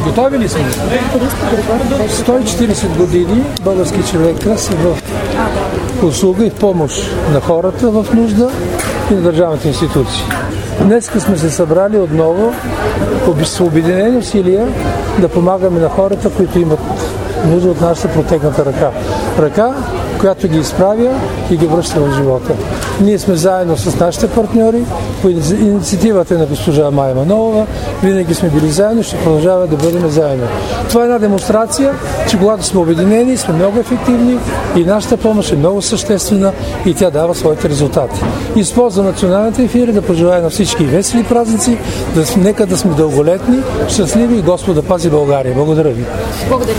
Готови ли сме? 140 години български човека са в услуга и в помощ на хората в нужда и на държавните институции. Днес сме се събрали отново с обединени усилия да помагаме на хората, които имат нужда от нашата протегната ръка. Ръка, която ги изправя и ги връща в живота. Ние сме заедно с нашите партньори по инициативата на госпожа Майя Манолова. Винаги сме били заедно и ще продължаваме да бъдем заедно. Това е една демонстрация, че когато сме обединени, сме много ефективни и нашата помощ е много съществена и тя дава своите резултати. Използвам националните ефири да пожелая на всички весели празници, нека да сме дълголетни, щастливи и Господ да пази България. Благодаря ви. Благодаря.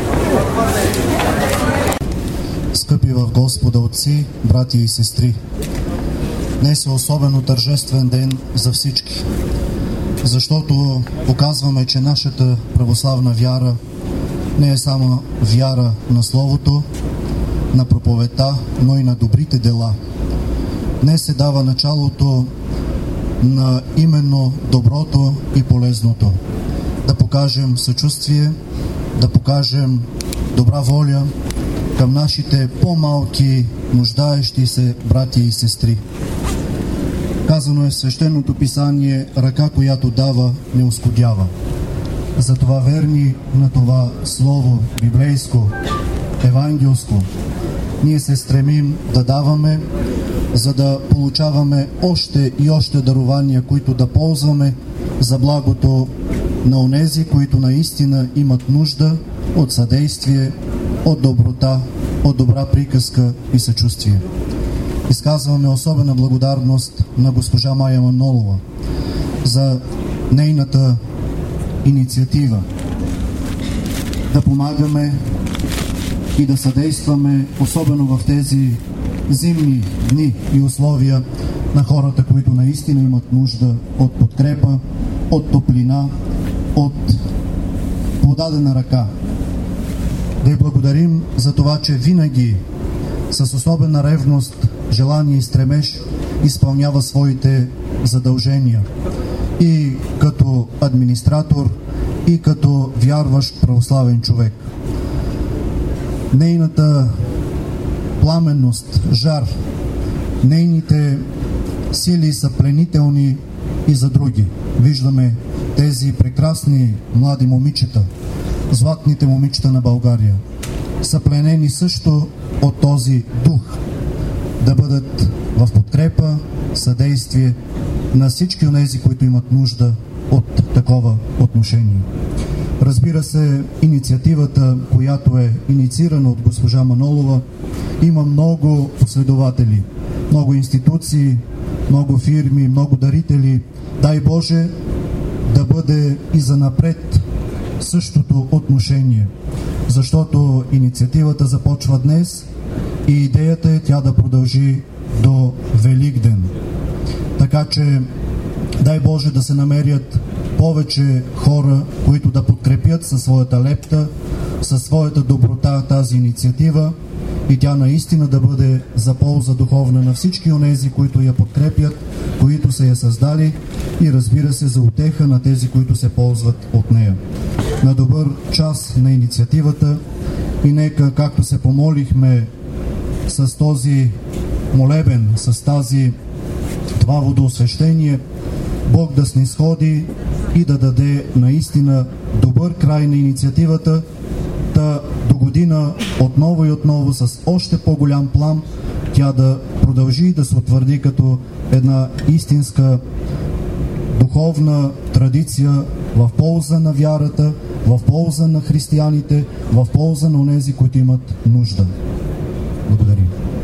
Скъпи в Господа отци, брати и сестри, днес е особено тържествен ден за всички, защото показваме, че нашата православна вяра не е само вяра на Словото, на проповедта, но и на добрите дела. Днес се дава началото на именно доброто и полезното. Да покажем съчувствие, да покажем добра воля към нашите по-малки, нуждаещи се братя и сестри. Казано е в Свещеното писание: ръка, която дава, не оскудява. Затова верни на това слово библейско, евангелско, ние се стремим да даваме, за да получаваме още и още дарования, които да ползваме за благото на онези, които наистина имат нужда от съдействие, от доброта, от добра приказка и съчувствие. Изказваме особена благодарност на госпожа Майя Манолова за нейната инициатива да помагаме и да съдействаме, особено в тези зимни дни и условия, на хората, които наистина имат нужда от подкрепа, от топлина, от подадена ръка. Да й благодарим за това, че винаги с особена ревност, желание и стремеж изпълнява своите задължения и като администратор, и като вярващ православен човек. Нейната пламенност, жар, нейните сили са пленителни и за други. Виждаме тези прекрасни млади момичета, златните момичета на България, са пленени също от този дух да бъдат в подкрепа, съдействие на всички онези, които имат нужда от такова отношение. Разбира се, инициативата, която е инициирана от госпожа Манолова, има много последователи, много институции, много фирми, много дарители. Дай Боже да бъде и занапред същото отношение, защото инициативата започва днес и идеята е тя да продължи до Великден. Така че дай Боже да се намерят повече хора, които да подкрепят със своята лепта, със своята доброта тази инициатива и тя наистина да бъде за полза духовна на всички онези, които я подкрепят, които са я създали и разбира се за утеха на тези, които се ползват от нея. На добър час на инициативата и нека, както се помолихме с този молебен, с това водоосвещение, Бог да снисходи и да даде наистина добър край на инициативата, та до година отново и отново с още по-голям плам тя да продължи и да се утвърди като една истинска духовна традиция в полза на вярата, в полза на християните, в полза на онези, които имат нужда. Благодаря.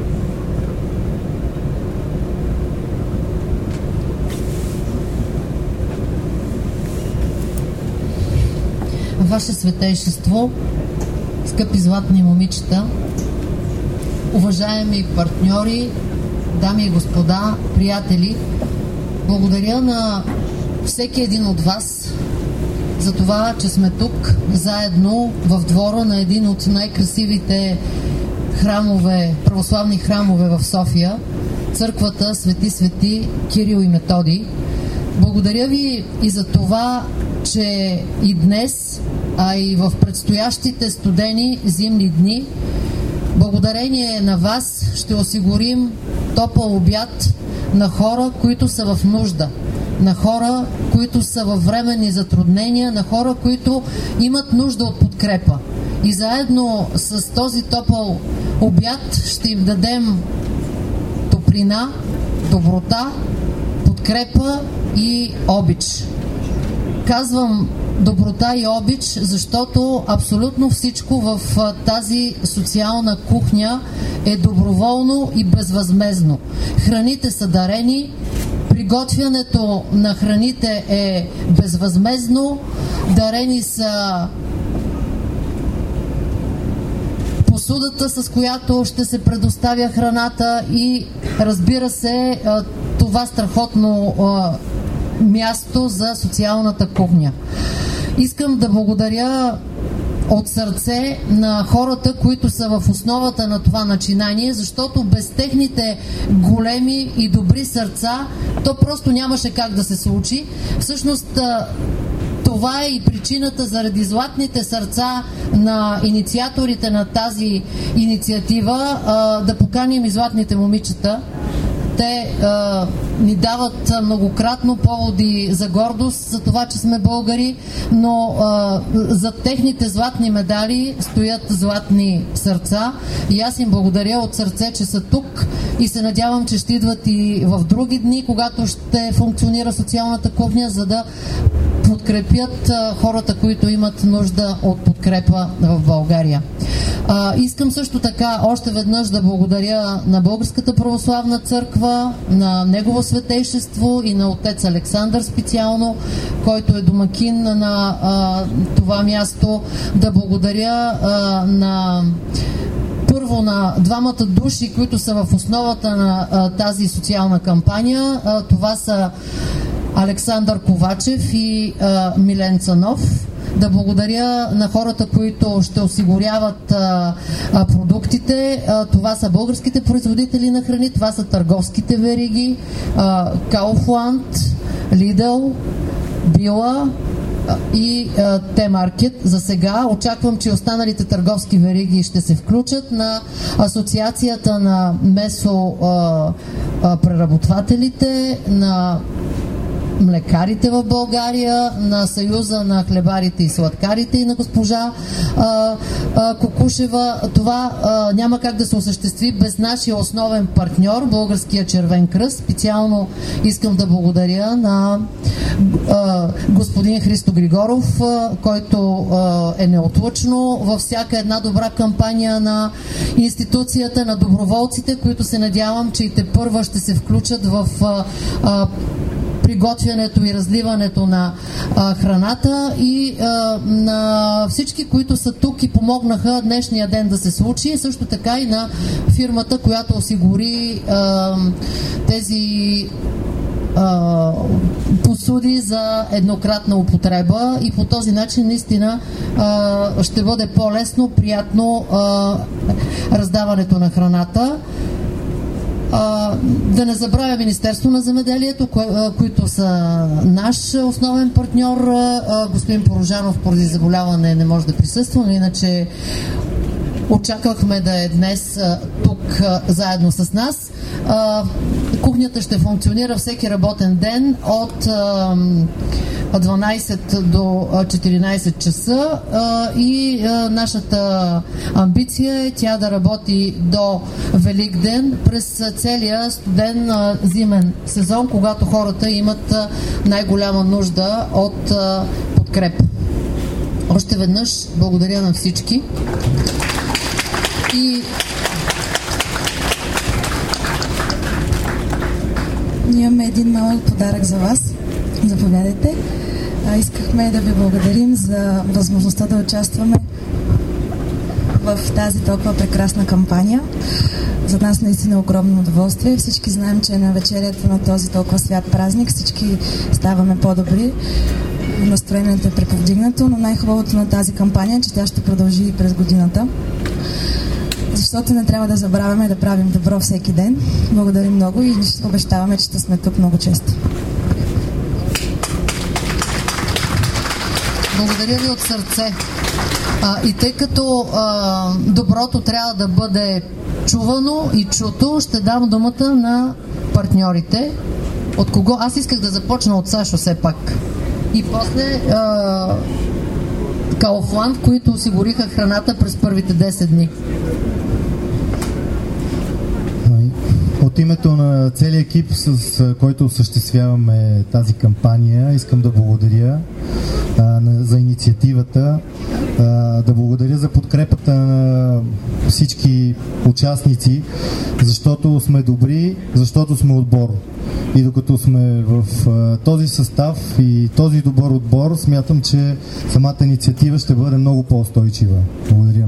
Ваше Светейшество, скъпи златни момичета, уважаеми партньори, дами и господа, приятели, благодаря на всеки един от вас за това, че сме тук заедно в двора на един от най-красивите храмове, православни храмове в София, църквата Свети Кирил и Методий. Благодаря ви и за това, че и днес, а и в предстоящите студени зимни дни, благодарение на вас ще осигурим топъл обяд на хора, които са в нужда, на хора, които са във временни затруднения, на хора, които имат нужда от подкрепа. И заедно с този топъл обяд ще им дадем топлина, доброта, подкрепа и обич. Казвам доброта и обич, защото абсолютно всичко в тази социална кухня е доброволно и безвъзмездно. Храните са дарени, приготвянето на храните е безвъзмездно, дарени са посудата, с която ще се предоставя храната и, разбира се, това страхотно място за социалната кухня. Искам да благодаря от сърце на хората, които са в основата на това начинание, защото без техните големи и добри сърца то просто нямаше как да се случи. Всъщност това е и причината заради златните сърца на инициаторите на тази инициатива да поканим и златните момичета. Те ни дават многократно поводи за гордост за това, че сме българи, но за техните златни медали стоят златни сърца и аз им благодаря от сърце, че са тук и се надявам, че ще идват и в други дни, когато ще функционира социалната кухня, за да подкрепят хората, които имат нужда от подкрепа в България. Искам също така още веднъж да благодаря на Българската православна църква, на Негово светейшество и на отец Александър специално, който е домакин на това място. Да благодаря първо на двамата души, които са в основата на тази социална кампания. Това са Александър Ковачев и Милен Цанов. Да благодаря на хората, които ще осигуряват продуктите. Това са българските производители на храни, това са търговските вериги, Kaufland, Lidl, Била и Т-маркет. За сега очаквам, че останалите търговски вериги ще се включат на Асоциацията на месопреработвателите, на млекарите в България, на Съюза на хлебарите и сладкарите и на госпожа Кокушева. Това няма как да се осъществи без нашия основен партньор, Българския червен кръст. Специално искам да благодаря на господин Христо Григоров, който е неотлъчно във всяка една добра кампания на институцията, на доброволците, които се надявам, че и тепърва ще се включат в приготвянето и разливането на храната и на всички, които са тук и помогнаха днешния ден да се случи, също така и на фирмата, която осигури тези посуди за еднократна употреба и по този начин наистина ще бъде по-лесно, приятно раздаването на храната. Да не забравя Министерство на земеделието, които са наш основен партньор. Господин Порожанов поради заболяване не може да присъства, но иначе очаквахме да е днес тук заедно с нас. Кухнята ще функционира всеки работен ден от 12 до 14 часа и нашата амбиция е тя да работи до Великден през целия студен зимен сезон, когато хората имат най-голяма нужда от подкрепа. Още веднъж благодаря на всички и имаме един малък подарък за вас. Заповядайте. Искахме да ви благодарим за възможността да участваме в тази толкова прекрасна кампания. За нас наистина е огромно удоволствие. Всички знаем, че на вечерята на този толкова свят празник всички ставаме по-добри. Настроението е преповдигнато, но най-хубавото на тази кампания е, че тя ще продължи и през годината. Защото не трябва да забравяме да правим добро всеки ден. Благодарим много и обещаваме, че ще сме тук много често. Благодаря ви от сърце. И тъй като доброто трябва да бъде чувано и чуто, ще дам думата на партньорите. От кого? Аз исках да започна от Сашо все пак. И после Kaufland, които осигуриха храната през първите 10 дни. От името на целия екип, с който осъществяваме тази кампания, искам да благодаря за инициативата, да благодаря за подкрепата на всички участници, защото сме добри, защото сме отбор. И докато сме в този състав и този добър отбор, смятам, че самата инициатива ще бъде много по-устойчива. Благодаря.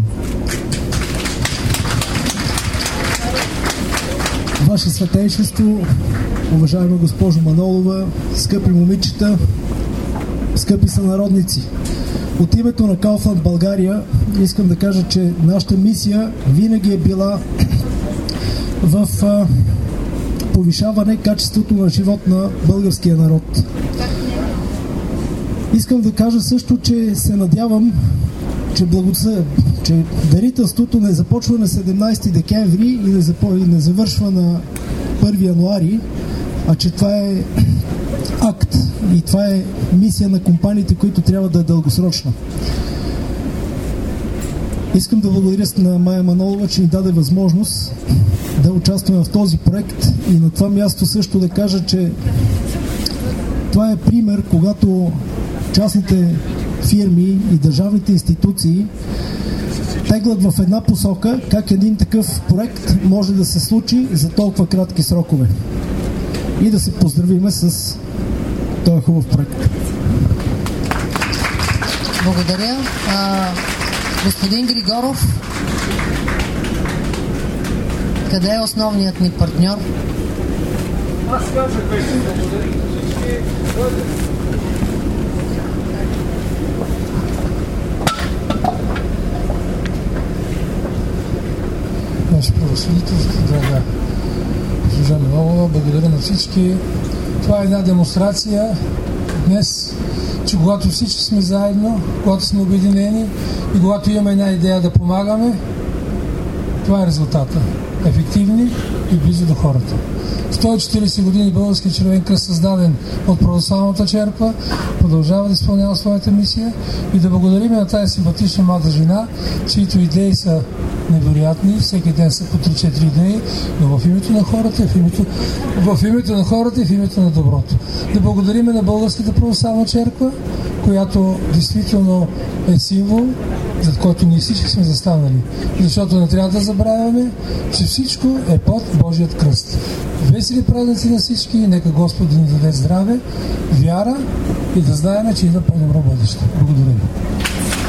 Ваше Светейшество, уважаема госпожо Манолова, скъпи момичета, скъпи сънародници, от името на Kaufland България искам да кажа, че нашата мисия винаги е била в повишаване качеството на живот на българския народ. Искам да кажа също, че се надявам, че дарителството не започва на 17 декември и не завършва на 1 януари, а че това е акт и това е мисия на компаниите, които трябва да е дългосрочна. Искам да благодаря на Майя Манолова, че ни даде възможност да участваме в този проект и на това място също да кажа, че това е пример, когато частните фирми и държавните институции теглят в една посока, как един такъв проект може да се случи за толкова кратки срокове. И да се поздравиме с този хубав проект. Благодаря. Господин Григоров, къде е основният ни партньор? Аз казах, беше благодарим за всички. Наше превъзходителство, драга госпожа Манолова, благодаря на всички. Това е една демонстрация днес, че когато всички сме заедно, когато сме обединени и когато имаме една идея да помагаме, това е резултата. Ефективни и близо до хората. 140 години Български червен кръст, създаден от православната черква, продължава да изпълнява своята мисия и да благодарим на тази симпатична млада жена, чието идеи са невероятни, всеки ден са по 3-4 идеи, но в името на хората, в името на доброто. Да благодарим на Българската православна черква, която действително е символ, зад който ние всички сме застанали. Защото не трябва да забравяме, че всичко е под Божият кръст. Весели празници на всички, нека Господ да ни даде здраве, вяра и да знаем, че идва по-добро бъдеще. Благодаря ви.